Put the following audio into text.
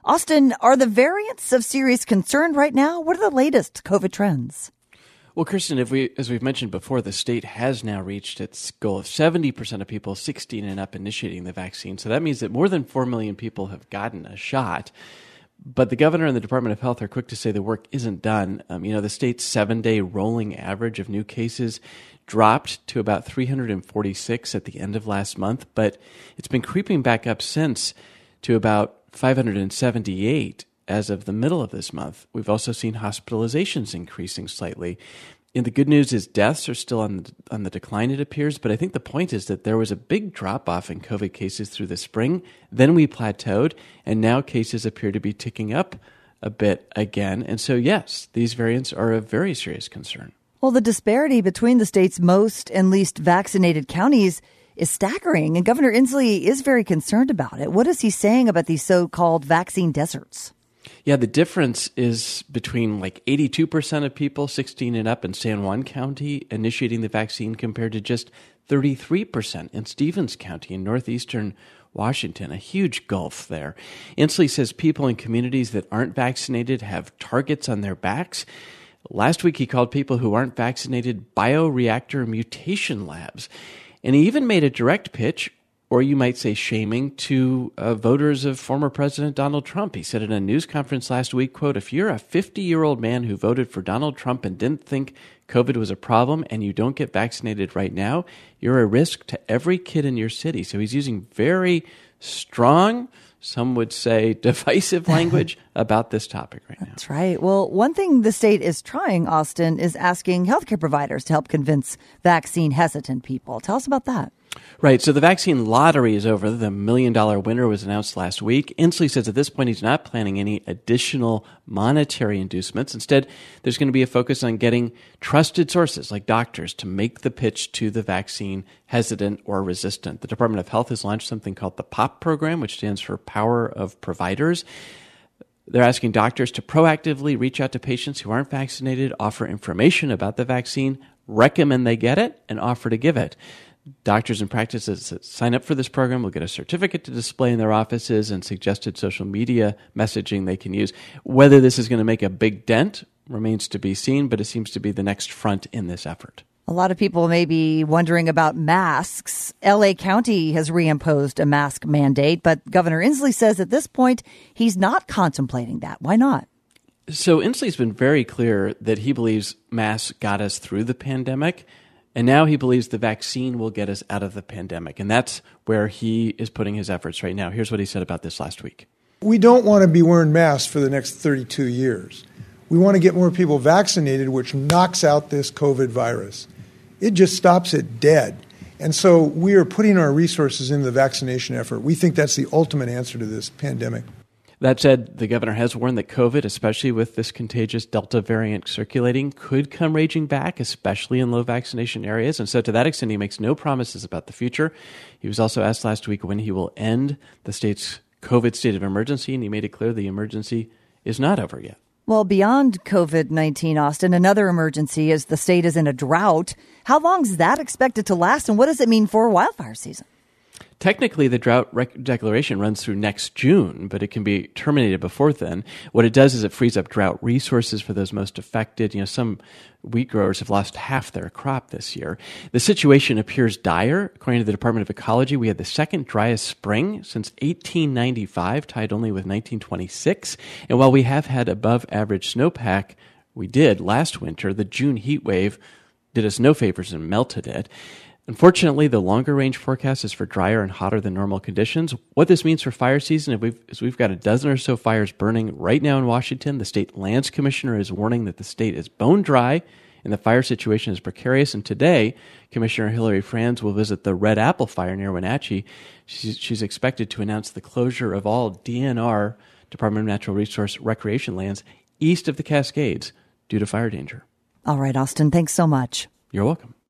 Austin, are the variants of serious concern right now? What are the latest COVID trends? Well, Kristen, as we've mentioned before, the state has now reached its goal of 70% of people 16 and up initiating the vaccine. So that means that more than 4 million people have gotten a shot. But the governor and the Department of Health are quick to say the work isn't done. The state's 7-day rolling average of new cases dropped to about 346 at the end of last month, but it's been creeping back up since to about 578 as of the middle of this month. We've also seen hospitalizations increasing slightly. And the good news is deaths are still on the decline, it appears. But I think the point is that there was a big drop-off in COVID cases through the spring. Then we plateaued, and now cases appear to be ticking up a bit again. And so, yes, these variants are a very serious concern. Well, the disparity between the state's most and least vaccinated counties is staggering, and Governor Inslee is very concerned about it. What is he saying about these so-called vaccine deserts? Yeah, the difference is between 82% of people 16 and up in San Juan County initiating the vaccine compared to just 33% in Stevens County in northeastern Washington, a huge gulf there. Inslee says people in communities that aren't vaccinated have targets on their backs. Last week, he called people who aren't vaccinated bioreactor mutation labs. And he even made a direct pitch, or you might say shaming, to voters of former President Donald Trump. He said in a news conference last week, quote, "If you're a 50-year-old man who voted for Donald Trump and didn't think COVID was a problem and you don't get vaccinated right now, you're a risk to every kid in your city." So he's using very strong, some would say divisive language about this topic right now. That's right. Well, one thing the state is trying, Austin, is asking healthcare providers to help convince vaccine hesitant people. Tell us about that. Right. So the vaccine lottery is over. The $1 million winner was announced last week. Inslee says at this point he's not planning any additional monetary inducements. Instead, there's going to be a focus on getting trusted sources like doctors to make the pitch to the vaccine hesitant or resistant. The Department of Health has launched something called the POP program, which stands for Power of Providers. They're asking doctors to proactively reach out to patients who aren't vaccinated, offer information about the vaccine, recommend they get it, and offer to give it. Doctors and practices that sign up for this program will get a certificate to display in their offices and suggested social media messaging they can use. Whether this is going to make a big dent remains to be seen, but it seems to be the next front in this effort. A lot of people may be wondering about masks. L.A. County has reimposed a mask mandate, but Governor Inslee says at this point he's not contemplating that. Why not? So Inslee's been very clear that he believes masks got us through the pandemic. And now he believes the vaccine will get us out of the pandemic. And that's where he is putting his efforts right now. Here's what he said about this last week. We don't want to be wearing masks for the next 32 years. We want to get more people vaccinated, which knocks out this COVID virus. It just stops it dead. And so we are putting our resources into the vaccination effort. We think that's the ultimate answer to this pandemic. That said, the governor has warned that COVID, especially with this contagious Delta variant circulating, could come raging back, especially in low vaccination areas. And so to that extent, he makes no promises about the future. He was also asked last week when he will end the state's COVID state of emergency, and he made it clear the emergency is not over yet. Well, beyond COVID-19, Austin, another emergency is the state is in a drought. How long is that expected to last, and what does it mean for wildfire season? Technically, the drought declaration runs through next June, but it can be terminated before then. What it does is it frees up drought resources for those most affected. Some wheat growers have lost half their crop this year. The situation appears dire. According to the Department of Ecology, we had the second driest spring since 1895, tied only with 1926. And while we have had above average snowpack, we did last winter, the June heat wave did us no favors and melted it. Unfortunately, the longer range forecast is for drier and hotter than normal conditions. What this means for fire season is we've got a dozen or so fires burning right now in Washington. The state lands commissioner is warning that the state is bone dry and the fire situation is precarious. And today, Commissioner Hillary Franz will visit the Red Apple fire near Wenatchee. She's expected to announce the closure of all DNR, Department of Natural Resource recreation lands, east of the Cascades due to fire danger. All right, Austin, thanks so much. You're welcome.